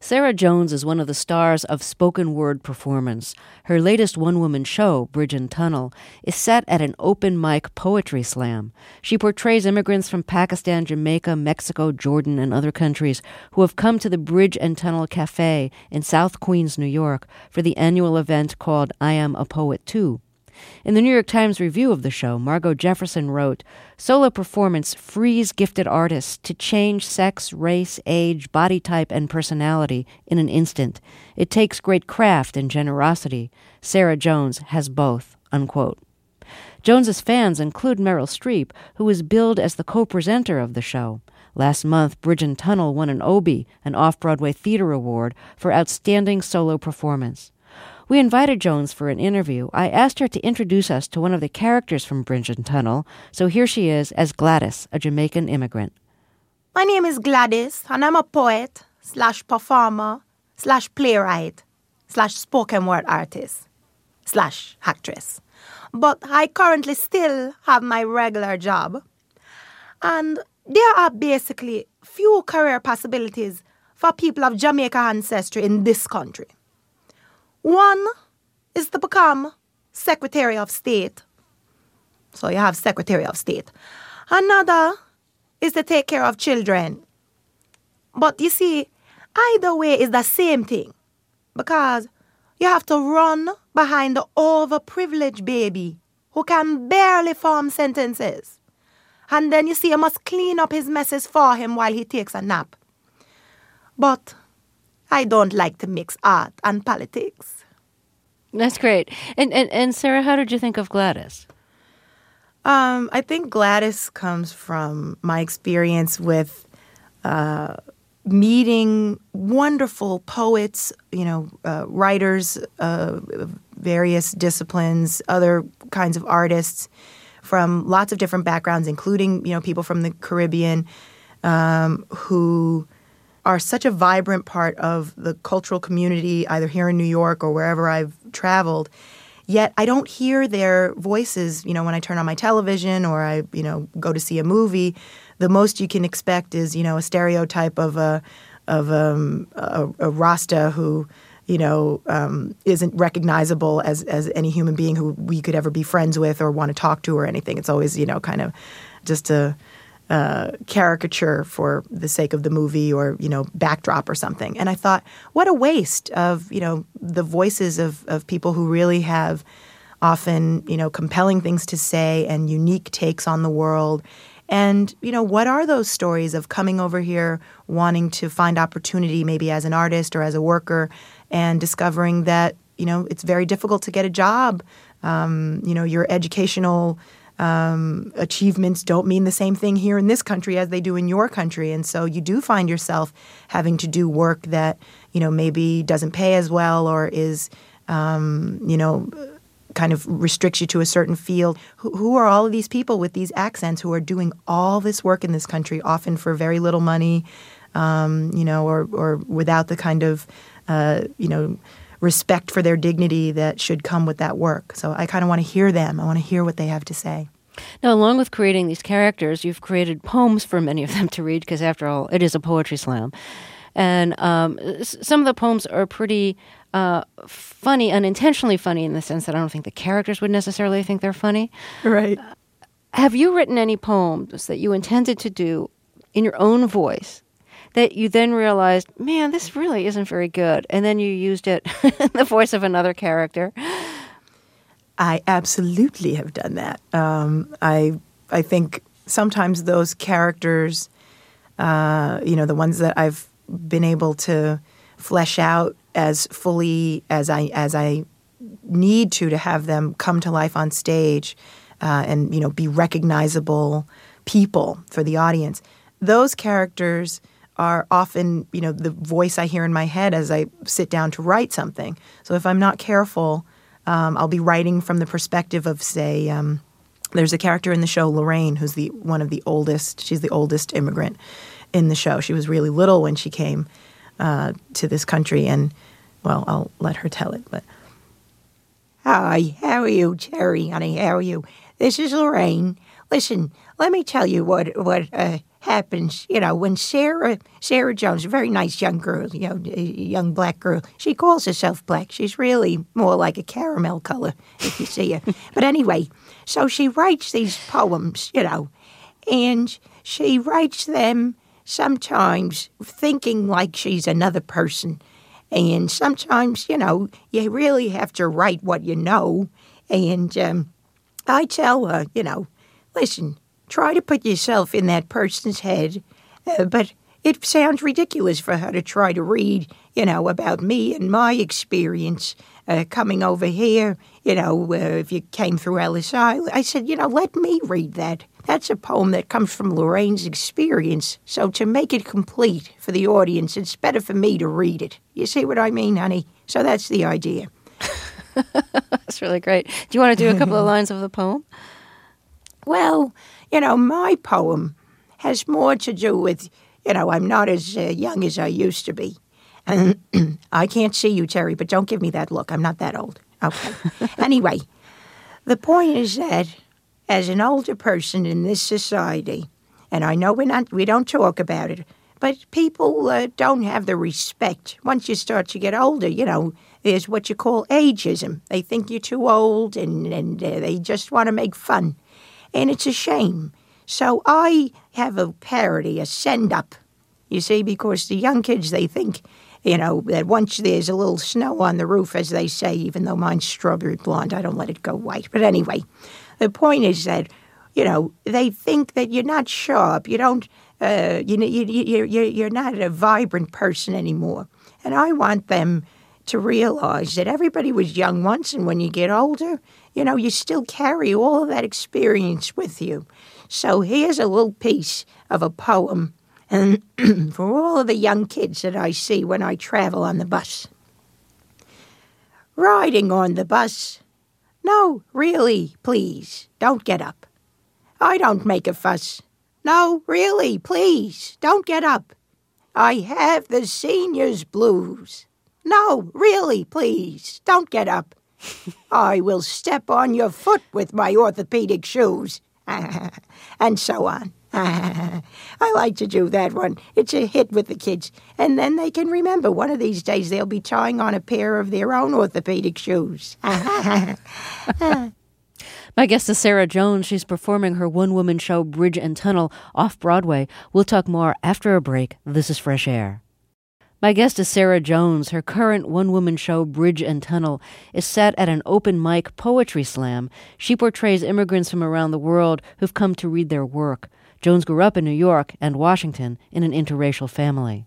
Sarah Jones is one of the stars of spoken word performance. Her latest one-woman show, Bridge and Tunnel, is set at an open mic poetry slam. She portrays immigrants from Pakistan, Jamaica, Mexico, Jordan, and other countries who have come to the Bridge and Tunnel Cafe in South Queens, New York, for the annual event called I Am a Poet Too. In the New York Times review of the show, Margot Jefferson wrote, "Solo performance frees gifted artists to change sex, race, age, body type, and personality in an instant. It takes great craft and generosity. Sarah Jones has both," unquote. Jones's fans include Meryl Streep, who is billed as the co-presenter of the show. Last month, Bridge and Tunnel won an Obie, an off-Broadway theater award, for outstanding solo performance. We invited Jones for an interview. I asked her to introduce us to one of the characters from Bridge and Tunnel, so here she is as Gladys, a Jamaican immigrant. My name is Gladys, and I'm a poet, /performer, /playwright, /spoken word artist, /actress. But I currently still have my regular job. And there are basically few career possibilities for people of Jamaican ancestry in this country. One is to become Secretary of State. So you have Secretary of State. Another is to take care of children. But you see, either way is the same thing. Because you have to run behind the overprivileged baby who can barely form sentences. And then you see you must clean up his messes for him while he takes a nap. But I don't like to mix art and politics. That's great. And Sarah, how did you think of Gladys? I think Gladys comes from my experience with meeting wonderful poets, writers of various disciplines, other kinds of artists from lots of different backgrounds, including, people from the Caribbean who are such a vibrant part of the cultural community, either here in New York or wherever I've traveled. Yet I don't hear their voices, when I turn on my television or I, go to see a movie. The most you can expect is, a stereotype of a Rasta who, isn't recognizable as any human being who we could ever be friends with or want to talk to or anything. It's always, kind of just a caricature for the sake of the movie or, backdrop or something. And I thought, what a waste of, the voices of people who really have often, compelling things to say and unique takes on the world. And, what are those stories of coming over here, wanting to find opportunity maybe as an artist or as a worker and discovering that, it's very difficult to get a job. Your educational achievements don't mean the same thing here in this country as they do in your country. And so you do find yourself having to do work that, maybe doesn't pay as well or is, kind of restricts you to a certain field. Who are all of these people with these accents who are doing all this work in this country, often for very little money, or without the kind of, respect for their dignity that should come with that work. So I kind of want to hear them. I want to hear what they have to say. Now, along with creating these characters, you've created poems for many of them to read because, after all, it is a poetry slam. And some of the poems are pretty funny, unintentionally funny in the sense that I don't think the characters would necessarily think they're funny. Right. Have you written any poems that you intended to do in your own voice that you then realized, man, this really isn't very good, and then you used it in the voice of another character? I absolutely have done that. I think sometimes those characters, the ones that I've been able to flesh out as fully as I need to have them come to life on stage, and be recognizable people for the audience. Those characters are often, the voice I hear in my head as I sit down to write something. So if I'm not careful, I'll be writing from the perspective of, say, there's a character in the show, Lorraine, who's one of the oldest. She's the oldest immigrant in the show. She was really little when she came to this country, and, well, I'll let her tell it. But hi, how are you, Cherry, honey? How are you? This is Lorraine. Listen, let me tell you what happens, when Sarah Jones, a very nice young girl, a young black girl, she calls herself black. She's really more like a caramel color if you see her. But anyway, so she writes these poems, and she writes them sometimes thinking like she's another person. And sometimes, you really have to write what you know. And I tell her, listen, try to put yourself in that person's head. But it sounds ridiculous for her to try to read, about me and my experience coming over here, if you came through Ellis Island. I said, let me read that. That's a poem that comes from Lorraine's experience. So to make it complete for the audience, it's better for me to read it. You see what I mean, honey? So that's the idea. That's really great. Do you want to do a couple of lines of the poem? Well, my poem has more to do with, I'm not as young as I used to be. And I can't see you, Terry, but don't give me that look. I'm not that old. Okay. Anyway, the point is that as an older person in this society, and I know we don't talk about it, but people don't have the respect. Once you start to get older, there's what you call ageism. They think you're too old, and they just want to make fun. And it's a shame. So I have a parody, a send-up, you see, because the young kids, they think, that once there's a little snow on the roof, as they say, even though mine's strawberry blonde, I don't let it go white. But anyway, the point is that, they think that you're not sharp. You don't, you're not a vibrant person anymore. And I want them to realize that everybody was young once, and when you get older, you still carry all of that experience with you. So here's a little piece of a poem and for all of the young kids that I see when I travel on the bus. Riding on the bus. No, really, please, don't get up. I don't make a fuss. No, really, please, don't get up. I have the senior's blues. No, really, please, don't get up. I will step on your foot with my orthopedic shoes. And so on. I like to do that one. It's a hit with the kids. And then they can remember one of these days they'll be tying on a pair of their own orthopedic shoes. My guest is Sarah Jones. She's performing her one-woman show, Bridge and Tunnel, off-Broadway. We'll talk more after a break. This is Fresh Air. My guest is Sarah Jones. Her current one-woman show, Bridge and Tunnel, is set at an open mic poetry slam. She portrays immigrants from around the world who've come to read their work. Jones grew up in New York and Washington in an interracial family.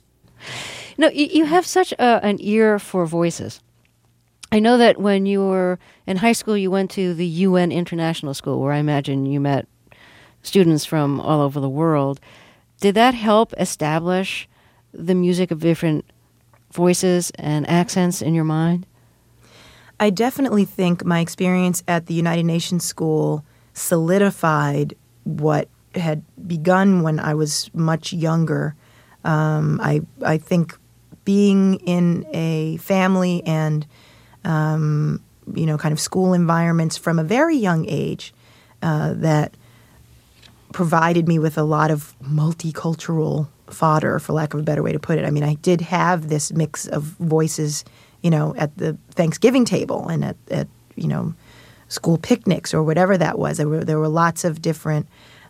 You have such an ear for voices. I know that when you were in high school, you went to the UN International School, where I imagine you met students from all over the world. Did that help establish the music of different voices and accents in your mind? I definitely think my experience at the United Nations School solidified what had begun when I was much younger. I think being in a family and kind of school environments from a very young age that provided me with a lot of multicultural fodder, for lack of a better way to put it. I mean, I did have this mix of voices, at the Thanksgiving table and at school picnics or whatever that was. There were lots of different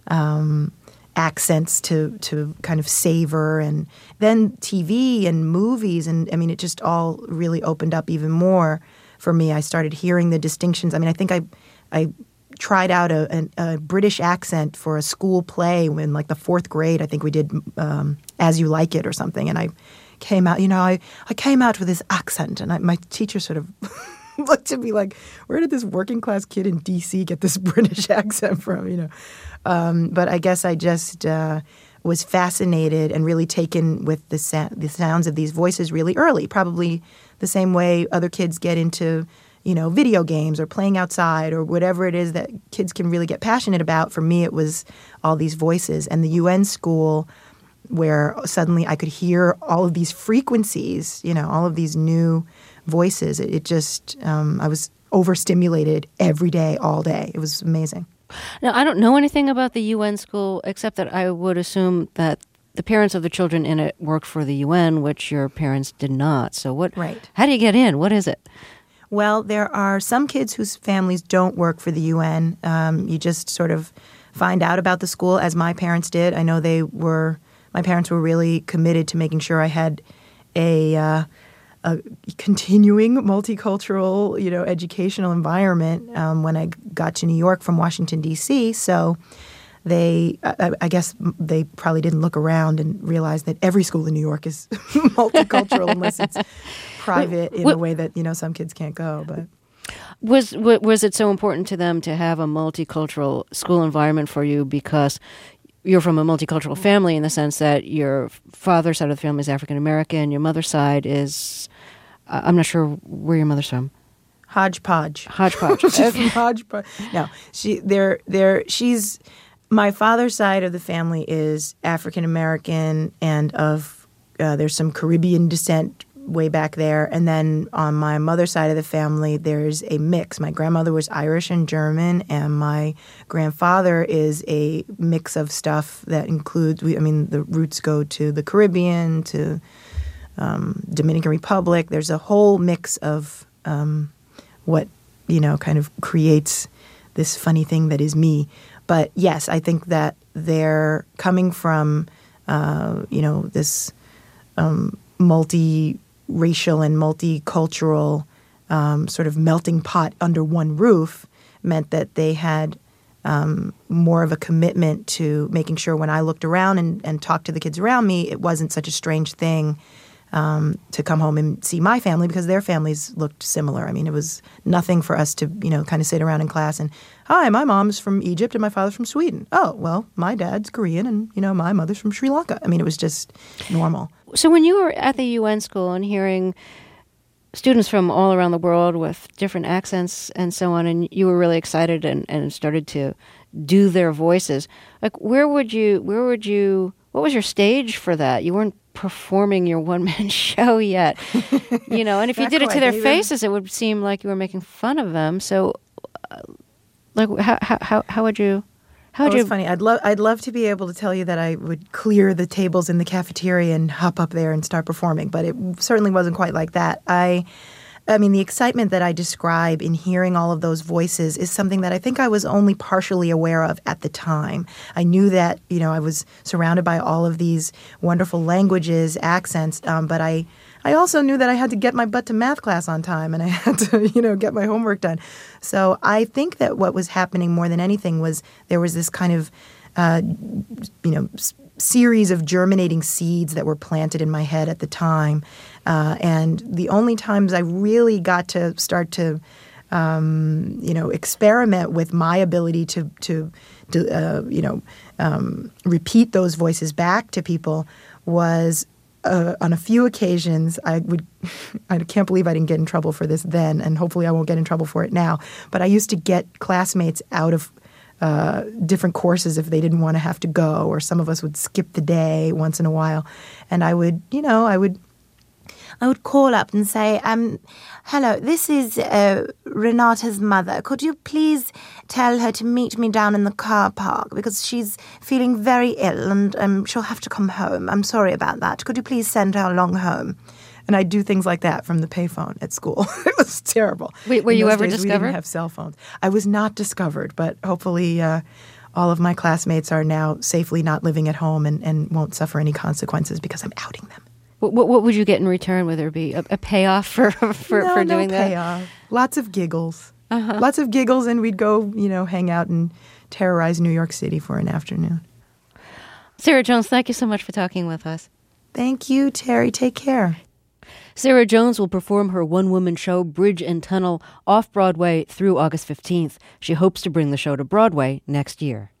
accents to kind of savor, and then TV and movies, and I mean, it just all really opened up even more for me. I started hearing the distinctions. I mean, I think I tried out a British accent for a school play in like the 4th grade. I think we did As You Like It or something, and I came out. I came out with this accent, and my teacher sort of looked at me like, where did this working class kid in D.C. get this British accent from? But I guess I just was fascinated and really taken with the sounds of these voices really early, probably the same way other kids get into, video games or playing outside or whatever it is that kids can really get passionate about. For me, it was all these voices. And the UN school, where suddenly I could hear all of these frequencies, all of these new voices. It just, I was overstimulated every day, all day. It was amazing. Now, I don't know anything about the UN school, except that I would assume that the parents of the children in it worked for the UN, which your parents did not. So what? Right. How do you get in? What is it? Well, there are some kids whose families don't work for the UN. You just sort of find out about the school, as my parents did. I know my parents were really committed to making sure I had a continuing multicultural, educational environment when I got to New York from Washington, D.C. So I guess they probably didn't look around and realize that every school in New York is multicultural unless it's private in a way that, some kids can't go. But was it so important to them to have a multicultural school environment for you because you're from a multicultural family in the sense that your father's side of the family is African American, your mother's side is, I'm not sure where your mother's from. Hodgepodge. Hodgepodge. From Hodgepodge. No, she's my father's side of the family is African American and there's some Caribbean descent way back there. And then on my mother's side of the family, there's a mix. My grandmother was Irish and German, and my grandfather is a mix of stuff that includes, the roots go to the Caribbean, to Dominican Republic. There's a whole mix of what, kind of creates this funny thing that is me. But yes, I think that they're coming from, this multi-racial and multicultural sort of melting pot under one roof meant that they had more of a commitment to making sure when I looked around and talked to the kids around me, it wasn't such a strange thing to come home and see my family because their families looked similar. It was nothing for us to, kind of sit around in class and, hi, my mom's from Egypt and my father's from Sweden. Oh, well, my dad's Korean and, my mother's from Sri Lanka. It was just normal. So when you were at the UN school and hearing students from all around the world with different accents and so on, and you were really excited and started to do their voices, like what was your stage for that? You weren't performing your one-man show yet, and if you did it to their faces, it would seem like you were making fun of them. So, how would you? It's funny. I'd love to be able to tell you that I would clear the tables in the cafeteria and hop up there and start performing, but it certainly wasn't quite like that. The excitement that I describe in hearing all of those voices is something that I think I was only partially aware of at the time. I knew that, I was surrounded by all of these wonderful languages, accents, but I also knew that I had to get my butt to math class on time and I had to, get my homework done. So I think that what was happening more than anything was there was this kind of, series of germinating seeds that were planted in my head at the time. And the only times I really got to start to, experiment with my ability to repeat those voices back to people was on a few occasions. I can't believe I didn't get in trouble for this then, and hopefully I won't get in trouble for it now. But I used to get classmates out of different courses if they didn't want to have to go, or some of us would skip the day once in a while. And I would call up and say, hello, this is Renata's mother. Could you please tell her to meet me down in the car park because she's feeling very ill and she'll have to come home. I'm sorry about that. Could you please send her along home? And I'd do things like that from the payphone at school. It was terrible. Wait, were you ever discovered? We didn't have cell phones. I was not discovered, but hopefully all of my classmates are now safely not living at home and won't suffer any consequences because I'm outing them. What would you get in return? Would there be a payoff for doing that? No payoff. Lots of giggles. Lots of giggles, and we'd go, hang out and terrorize New York City for an afternoon. Sarah Jones, thank you so much for talking with us. Thank you, Terry. Take care. Sarah Jones will perform her one-woman show, Bridge and Tunnel, off-Broadway through August 15th. She hopes to bring the show to Broadway next year.